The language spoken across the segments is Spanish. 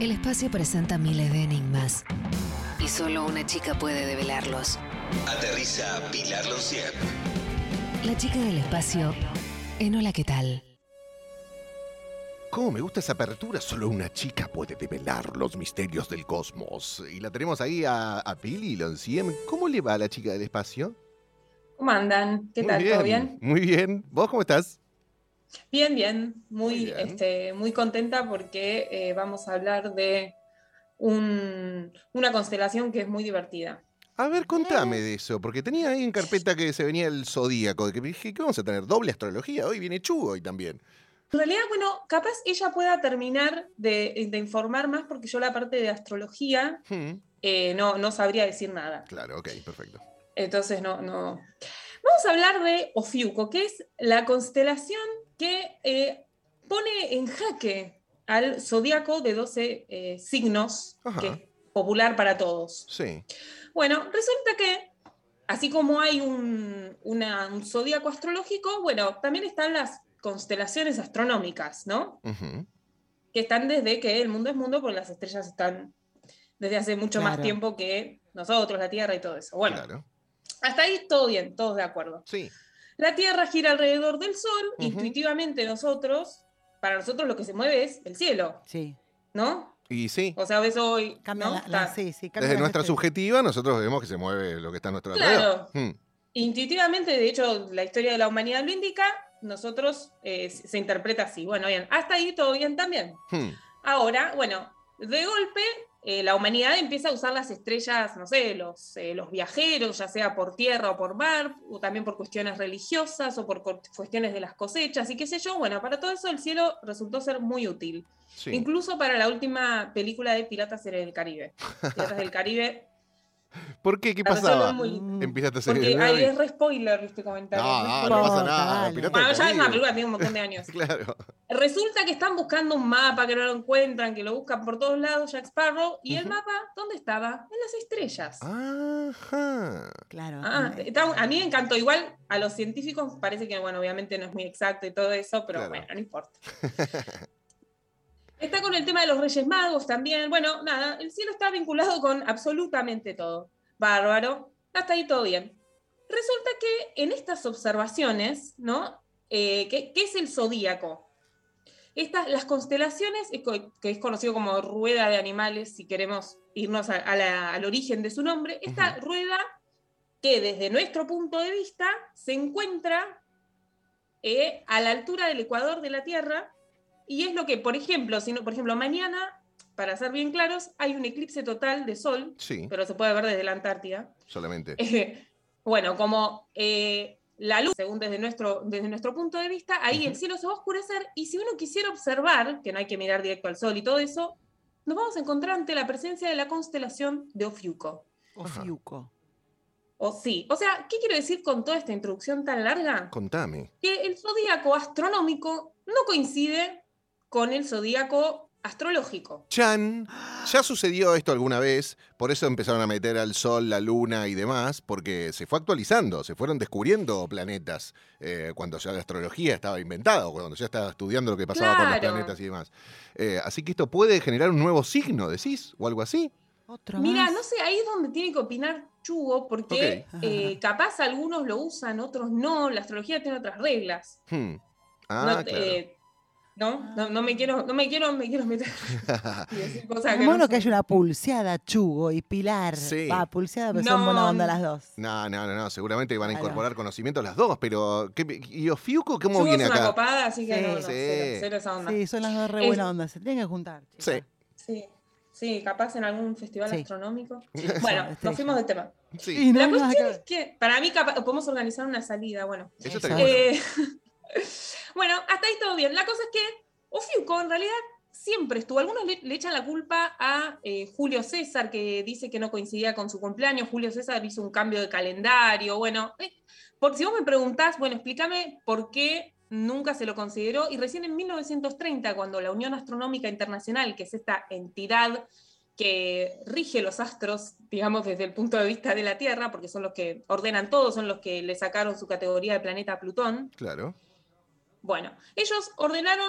El espacio presenta miles de enigmas y solo una chica puede develarlos. Aterriza Pilar Loncier. La chica del espacio en Hola, ¿qué tal? ¿Cómo me gusta esa apertura? Solo una chica puede develar los misterios del cosmos. Y la tenemos ahí a Pili Loncien. ¿Cómo le va a la chica del espacio? ¿Cómo andan? ¿Qué Muy tal? bien, ¿Todo bien? muy bien. ¿Vos cómo estás? Bien, bien. Muy bien. Muy contenta porque vamos a hablar de una constelación que es muy divertida. A ver, contame de eso, porque tenía ahí en carpeta que se venía el zodíaco. Que dije, ¿qué vamos a tener? ¿Doble astrología? Hoy viene Chugo hoy también. En realidad, bueno, capaz ella pueda terminar de informar más porque yo la parte de astrología no sabría decir nada. Claro, ok, perfecto. Entonces, no. Vamos a hablar de Ofiuco, que es la constelación que pone en jaque al zodíaco de 12 signos, Ajá. que es popular para todos. Sí. Bueno, resulta que, así como hay un zodíaco astrológico, bueno, también están las constelaciones astronómicas, ¿no? Uh-huh. Que están desde que el mundo es mundo, porque las estrellas están desde hace mucho más tiempo que nosotros, la Tierra y todo eso. Bueno, Claro. hasta ahí todo bien, todos de acuerdo. Sí. La Tierra gira alrededor del Sol, Uh-huh. intuitivamente para nosotros lo que se mueve es el cielo, Sí. ¿no? Y sí. O sea, ves hoy, Cambia ¿no? sí, cambia Desde las nuestra estrellas. subjetiva, nosotros vemos que se mueve lo que está a nuestro Claro. alrededor. Intuitivamente, de hecho, la historia de la humanidad lo indica, nosotros se interpreta así. Bueno, bien, hasta ahí todo bien también. Ahora, bueno, de golpe, la humanidad empieza a usar las estrellas, no sé, los viajeros, ya sea por tierra o por mar, o también por cuestiones religiosas o por cuestiones de las cosechas y qué sé yo. Bueno, para todo eso el cielo resultó ser muy útil. Sí. Incluso para la última película de Piratas del Caribe. Piratas del Caribe. ¿Por qué? ¿Qué La versión pasaba? es muy linda. Empiezas a hacer Porque el ahí es re spoiler este comentario. No, re no spoiler. pasa nada. Dale. Pirata Bueno, del ya es una Caribe. película, tiene un montón de años. Claro. Resulta que están buscando un mapa que no lo encuentran, que lo buscan por todos lados, Jack Sparrow, y el Ujú. mapa, ¿dónde estaba? En las estrellas. Ajá. Claro. A mí me encantó. Igual a los científicos parece que, bueno, obviamente no es muy exacto y todo eso, pero Claro. bueno, no importa. Está con el tema de los Reyes Magos también. Bueno, nada, el cielo está vinculado con absolutamente todo. Bárbaro. Hasta ahí todo bien. Resulta que en estas observaciones, ¿no? ¿Qué es el zodíaco? Las constelaciones, que es conocido como rueda de animales, si queremos irnos al origen de su nombre, esta rueda que desde nuestro punto de vista se encuentra a la altura del ecuador de la Tierra, y es lo que, por ejemplo, mañana, para ser bien claros, hay un eclipse total de Sol, Sí, pero se puede ver desde la Antártida. solamente. Bueno, como la luz, según desde nuestro punto de vista, ahí el cielo se va a oscurecer, y si uno quisiera observar, que no hay que mirar directo al sol y todo eso, nos vamos a encontrar ante la presencia de la constelación de Ofiuco. Ofiuco. O sea, ¿qué quiero decir con toda esta introducción tan larga? Contame. Que el zodíaco astronómico no coincide con el zodíaco astrológico. Chan, ya sucedió esto alguna vez, por eso empezaron a meter al Sol, la Luna y demás, porque se fue actualizando, se fueron descubriendo planetas cuando ya la astrología estaba inventada, o cuando ya estaba estudiando lo que pasaba con los Claro. planetas y demás. Así que esto puede generar un nuevo signo, decís, o algo así. Otro Mira, más. no sé, ahí es donde tiene que opinar Chugo, porque capaz algunos lo usan, otros no, la astrología tiene otras reglas. Ah, No, claro. no me quiero meter y decir cosas que Es no bueno son. que haya una pulseada, Chugo y Pilar. Sí. Va, pulseada, pero son buena onda las dos. No, seguramente van a Claro. incorporar conocimientos las dos, pero ¿y Ofiuco cómo Chugo viene es una acá? copada, así que Sí. no, Sí. cero esa onda. Sí, son las dos re buena onda. Se tienen que juntar. chicas. Sí. Sí, capaz en algún festival Sí. astronómico. Eso, Bueno, estrella. nos fuimos del tema. Sí. Y no La hay nada cuestión que es ver. que, para mí, podemos organizar una salida, bueno. Eso Eso. estaría bueno. Bueno, hasta ahí todo bien. La cosa es que Ofiuco en realidad siempre estuvo. Algunos le echan la culpa a Julio César, que dice que no coincidía con su cumpleaños. Julio César hizo un cambio de calendario. Bueno, si vos me preguntás, bueno, explícame por qué nunca se lo consideró. Y recién en 1930, cuando la Unión Astronómica Internacional, que es esta entidad que rige los astros, digamos, desde el punto de vista de la Tierra, porque son los que ordenan todo, son los que le sacaron su categoría de planeta a Plutón. Claro. Bueno, ellos ordenaron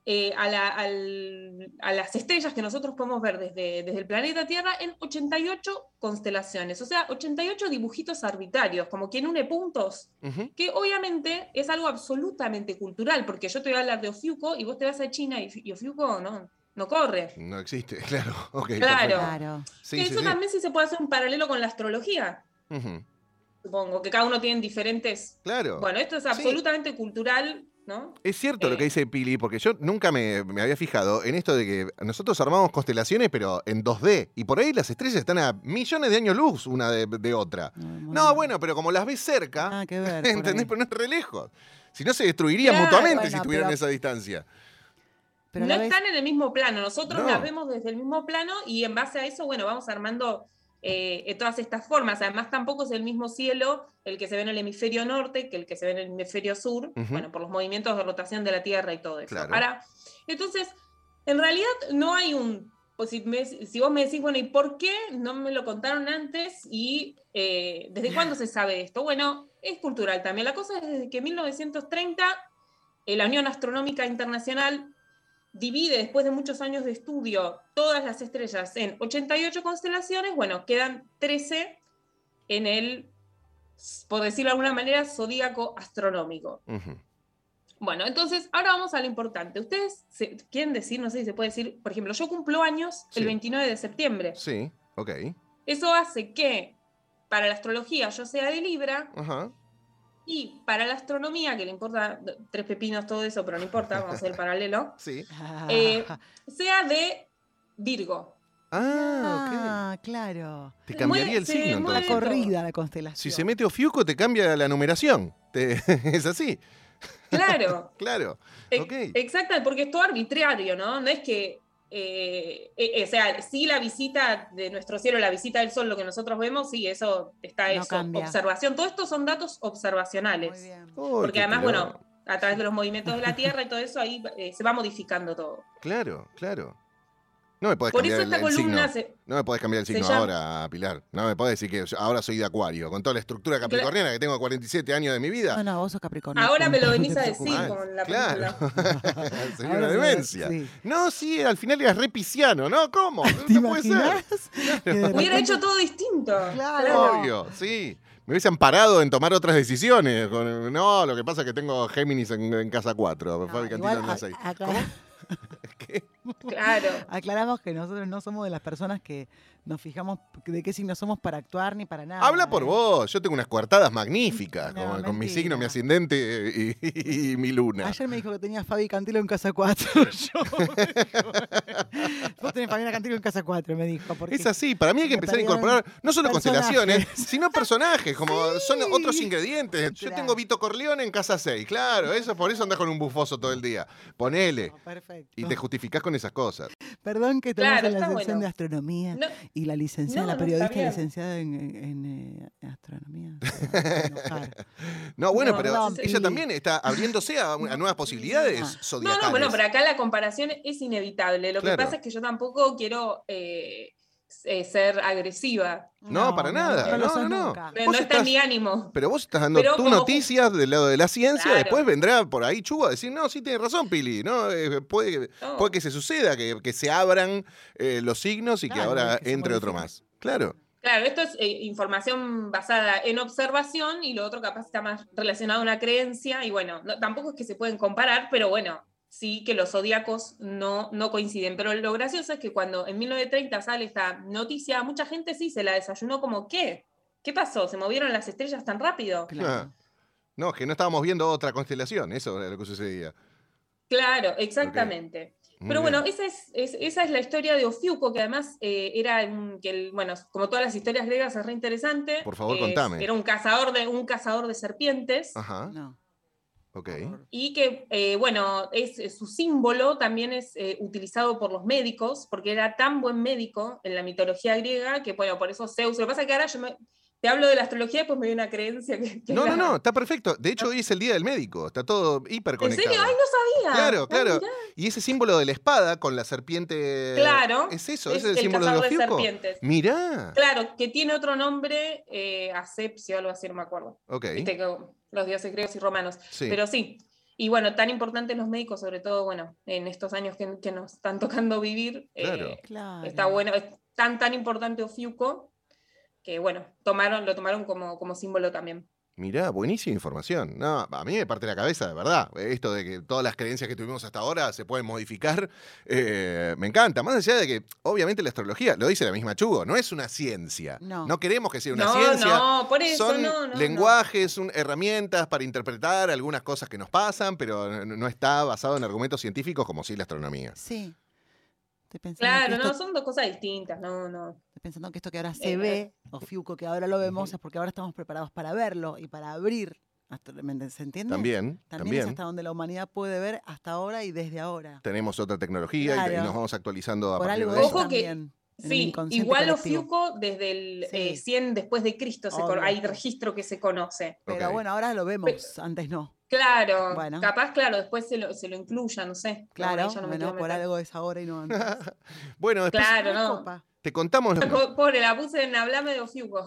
a las estrellas que nosotros podemos ver desde el planeta Tierra en 88 constelaciones, o sea, 88 dibujitos arbitrarios, como quien une puntos, que obviamente es algo absolutamente cultural, porque yo te voy a hablar de Ofiuco y vos te vas a China y Ofiuco no corre. No existe, claro. Okay, claro. Sí, que sí, eso sí. también sí se puede hacer un paralelo con la astrología. Supongo que cada uno tiene diferentes... Claro. Bueno, esto es absolutamente cultural, ¿no? Es cierto lo que dice Pili, porque yo nunca me había fijado en esto de que nosotros armamos constelaciones, pero en 2D, y por ahí las estrellas están a millones de años luz una de otra. No, bueno, pero como las ves cerca, Nada que ver. ¿entendés? Pero no es re lejos. Si no, se destruirían mutuamente si estuvieran en esa distancia. Pero no están en el mismo plano, nosotros No. las vemos desde el mismo plano y en base a eso, bueno, vamos armando todas estas formas. Además, tampoco es el mismo cielo el que se ve en el hemisferio norte que el que se ve en el hemisferio sur, bueno, por los movimientos de rotación de la Tierra y todo eso. Claro. Ahora, entonces, en realidad no hay un... Pues si vos me decís, bueno, ¿y por qué no me lo contaron antes? ¿Y desde cuándo se sabe esto? Bueno, es cultural también. La cosa es desde que en 1930 la Unión Astronómica Internacional divide, después de muchos años de estudio, todas las estrellas en 88 constelaciones. Bueno, quedan 13 en el, por decirlo de alguna manera, zodíaco astronómico. Bueno, entonces, ahora vamos a lo importante. ¿Ustedes quieren decir, no sé si se puede decir, por ejemplo, yo cumplo años el 29 de septiembre? Sí, ok. Eso hace que para la astrología yo sea de Libra, y para la astronomía, que le importa 3 pepinos todo eso, pero no importa, vamos a hacer el paralelo, Sí. sea de Virgo. Claro. Te cambiaría el signo, La entonces. corrida, la constelación. Si se mete Ofiuco, te cambia la numeración. Es así. Claro. Claro. Exacto, porque es todo arbitrario, ¿no? No es que... o sea, sí, la visita de nuestro cielo, la visita del sol, lo que nosotros vemos, sí, eso está No cambia. observación. Todo esto son datos observacionales. Muy bien. Porque además, bueno, a través de los movimientos de la Tierra y todo eso, ahí se va modificando todo. Claro, claro. No me podés Por cambiar eso esta el signo. columna No me podés cambiar el signo llama- ahora, Pilar. No me podés decir que ahora soy de Acuario, con toda la estructura capricorniana que tengo 47 años de mi vida. No, vos sos Capricornio. Ahora me lo punto, venís no a te decir preocupes. con la Claro. película. Sería Ahora una sí, demencia. sí. No, sí, al final eras re pisciano, ¿no? ¿Cómo? ¿Te No puede ser. imaginas? Que de Hubiera repente- hecho todo distinto. Claro. Obvio, sí. Me hubiesen parado en tomar otras decisiones. No, lo que pasa es que tengo Géminis en casa 4. Fabi Cantilo en la 6. ¿Qué? Claro. Aclaramos que nosotros no somos de las personas que nos fijamos de qué signo somos para actuar ni para nada. Habla por vos. Yo tengo unas coartadas magníficas No, con mi mentira. signo, mi ascendente y mi luna. Ayer me dijo que tenía Fabi Cantilo en casa 4. Vos tenés Fabi Cantilo en casa 4, me dijo. Porque Es así, para mí hay que me empezar a perdieron incorporar no solo constelaciones, personajes. sino personajes, como son otros ingredientes. Yo Claro. tengo Vito Corleone en casa 6, claro, eso por eso andás con un bufoso todo el día. Ponele. Perfecto. Y te justificás con esas cosas. Perdón que estamos Claro, en la está sección bueno. de astronomía No, y la licenciada, no, la no, periodista está bien. licenciada en astronomía. se va a enojar. No, bueno, No, pero perdón, ella Pili. también está abriéndose a nuevas posibilidades No, zodiacales. no, bueno, pero acá la comparación es inevitable. Lo Claro. que pasa es que yo tampoco quiero ser agresiva. No, para nada. No, lo No, sos no, no. nunca. No Vos está en estás- mi ánimo. Pero vos estás dando Pero tus como- noticias del lado de la ciencia, Claro. después vendrá por ahí Chugo a decir, no, sí, tiene razón, Pili, ¿no? Puede que se suceda, que se abran los signos y que Claro, ahora que se entre otro modifiquen. más. Claro. Claro, esto es información basada en observación y lo otro capaz está más relacionado a una creencia y bueno, tampoco es que se pueden comparar, pero bueno, sí que los zodíacos no coinciden. Pero lo gracioso es que cuando en 1930 sale esta noticia, mucha gente sí se la desayunó como, ¿qué? ¿Qué pasó? ¿Se movieron las estrellas tan rápido? Claro. No, es que no estábamos viendo otra constelación, eso era lo que sucedía. Claro, exactamente. Muy Pero bien. bueno, esa es la historia de Ofiuco, que además bueno, como todas las historias griegas es re interesante. Por favor, contame. Era un cazador de serpientes. Ajá, No. ok. Y que, bueno, su símbolo también es utilizado por los médicos, porque era tan buen médico en la mitología griega que, bueno, por eso Zeus. Lo que pasa es que ahora te hablo de la astrología y pues me dio una creencia que No, está perfecto. De hecho, hoy es el día del médico, está todo hiper ¿En conectado. serio? ¡Ay, no sabía! Claro, Ay, claro. mirá. Y ese símbolo de la espada con la serpiente. Claro. ¿Es eso? Es ¿Ese es el el símbolo de cazador de Ofiuco? serpientes. Mirá. Claro, que tiene otro nombre, Asepsio, algo así, no me acuerdo. Ok. Viste que los dioses griegos y romanos. Sí. Pero sí. Y bueno, tan importantes los médicos, sobre todo, bueno, en estos años que nos están tocando vivir, Claro. está bueno, es tan importante Ofiuco, que bueno, lo tomaron como símbolo también. Mirá, buenísima información. No, a mí me parte la cabeza, de verdad. Esto de que todas las creencias que tuvimos hasta ahora se pueden modificar, me encanta. Más allá de que, obviamente, la astrología, lo dice la misma Chugo, no es una ciencia. No. Queremos que sea una ciencia. No, por eso son no. lenguajes, son herramientas para interpretar algunas cosas que nos pasan, pero no está basado en argumentos científicos como sí la astronomía. Sí. Estoy pensando Claro, que esto, son dos cosas distintas, no. estoy pensando que esto que ahora se ve, Ofiuco, que ahora lo vemos, es porque ahora estamos preparados para verlo y para abrir. ¿Se entiende? También. Es hasta donde la humanidad puede ver hasta ahora y desde ahora. Tenemos otra tecnología y Claro. nos vamos actualizando a Por partir algo de de eso. eso Ojo que- también. en el Sí, inconsciente igual colectivo. Ofiuco desde el Sí. 100 después de Cristo Obvio. hay registro que se conoce. Pero Ok. bueno, ahora lo vemos, antes no. Claro, Bueno. capaz, después se lo incluya, no sé. Claro, Ahí ya no me bueno, quiero por meter. algo es ahora y no antes. Bueno, después Claro, Me no. copa. te contamos... Pobre, la puse en Hablame de Ofiuco.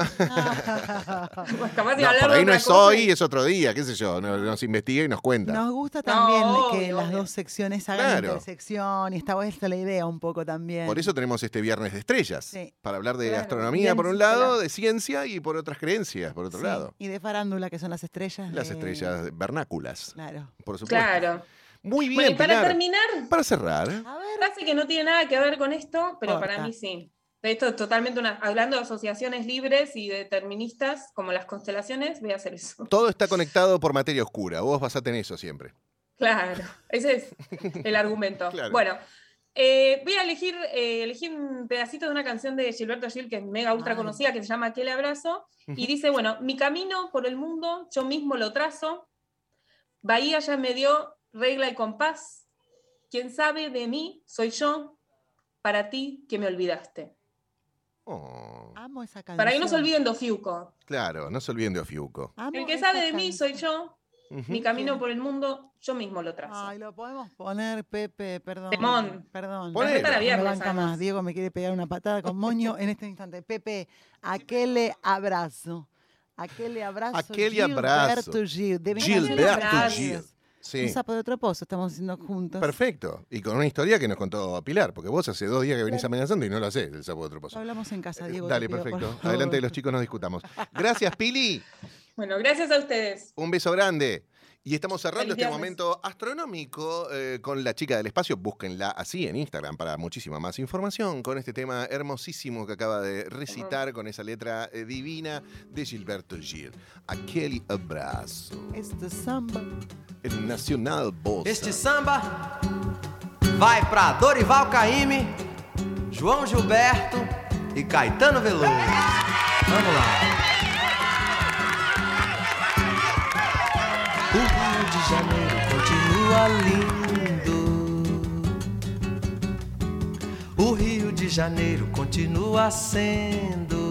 Pues capaz de No, hablar por de ahí no otra es cosa hoy, y- es otro día, qué sé yo, nos investiga y nos cuenta. Nos gusta también que obvio, las obvio. dos secciones hagan Claro. intersección y está esta la idea un poco también. Por eso tenemos este Viernes de Estrellas, Sí. para hablar de Claro, astronomía bien por un lado, claro. de ciencia y por otras creencias, por otro Sí, lado. y de farándula, que son las estrellas. Las de- estrellas vernáculas, Claro. por supuesto. Claro. Muy bien, Bueno, y para Pilar. terminar, Para cerrar, A ver. frase que no tiene nada que ver con esto, pero Corta. para mí sí. Esto es totalmente hablando de asociaciones libres y deterministas, como las constelaciones, voy a hacer eso. todo está conectado por materia oscura. Vos basate en eso siempre. Claro, ese es el argumento. Claro. Bueno, voy a elegir un pedacito de una canción de Gilberto Gil que es mega ultra Ay. conocida, que se llama Aquel abrazo, y dice, bueno, mi camino por el mundo yo mismo lo trazo, Bahía ya me dio regla y compás, quien sabe de mí soy yo, para ti que me olvidaste. Oh, Amo esa canción. Para que no se olviden de Ofiuco. claro, no se olviden de Ofiuco. Amo El que esa sabe de mí canción. soy yo, Ujú. mi camino por el mundo yo mismo lo trazo. Ay, lo podemos poner, Pepe, perdón. Temón. Perdón. Ponelo. Receta la No me viernes, banca además. más. Diego me quiere pegar una patada con moño en este instante. Pepe, aquel abrazo. Aquel abrazo. Aquel abrazo. Gilberto Gil. Deben Gilberto cantar Gil. varias. Sí. Un sapo de otro pozo estamos haciendo juntos. Perfecto. Y con una historia que nos contó Pilar, porque vos hace 2 días que venís amenazando y no lo hacés, el sapo de otro pozo. Hablamos en casa, Diego. Dale, te pido, por perfecto. favor. Adelante, los chicos, nos discutamos. Gracias, Pili. Bueno, gracias a ustedes. Un beso grande. Y estamos cerrando Feliz este viernes. momento astronómico con la chica del espacio. Búsquenla así en Instagram para muchísima más información con este tema hermosísimo que acaba de recitar con esa letra divina de Gilberto Gil. Aquel abrazo. Este samba. El Nacional Bossa. Este samba vai pra Dorival Caymmi, João Gilberto e Caetano Veloso. Vamos lá. O Rio de Janeiro continua lindo. O Rio de Janeiro continua sendo.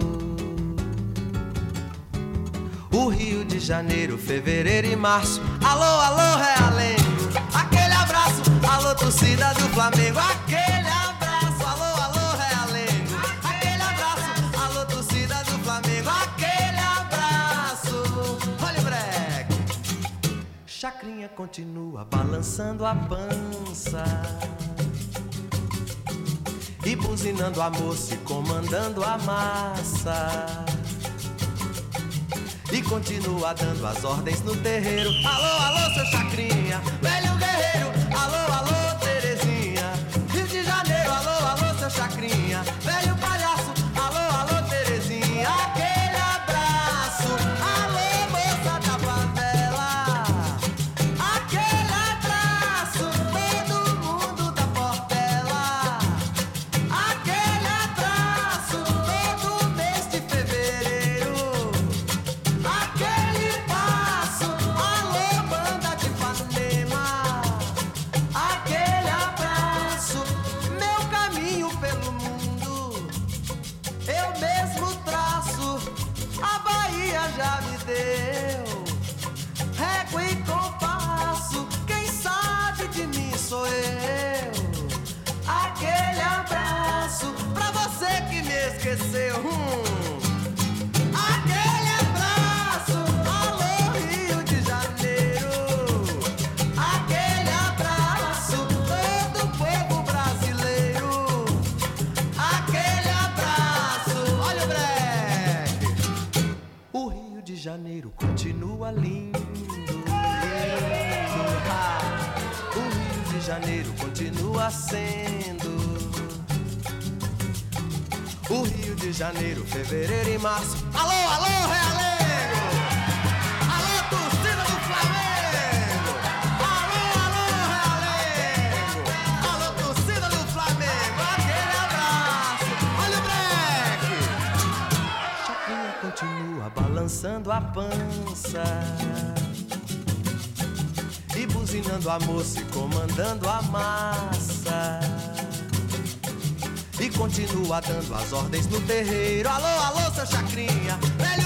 O Rio de Janeiro, fevereiro e março. Alô, alô, Realengo. Aquele abraço, alô, torcida do Flamengo. Aquele abraço, alô, alô, Realengo. Aquele abraço, alô, torcida do Flamengo. Aquele abraço. Olha o breque. Chacrinha continua balançando a pança e buzinando a moça e comandando a massa. E continua dando as ordens no terreiro. Alô, alô, seu Chacrinha, velho guerreiro. Alô, alô, Terezinha. Rio de Janeiro, alô, alô, seu Chacrinha, velho palhaço. Alô, alô, Terezinha. Aquele abraço. Alô, moça da favela. Aquele abraço. Todo mundo da Portela. Aquele abraço. Todo mês de fevereiro. Aquele passo, alô, banda de Ipanema. Aquele abraço, meu caminho pelo mundo, eu mesmo traço, a Bahia já me deu régua e compasso, quem sabe de mim sou eu. Aquele abraço, pra você que me esqueceu. Aquele abraço, alô, Rio de Janeiro. Janeiro continua sendo o Rio de Janeiro, fevereiro e março. Alô, alô, Realengo! Alô, torcida do Flamengo! Alô, alô, Realengo! Alô, torcida do Flamengo! Aquele abraço! Olha o breque! Chacrinha continua balançando a pança e buzinando a moça e comandando a massa. E continua dando as ordens no terreiro. Alô, alô, seu Chacrinha, velho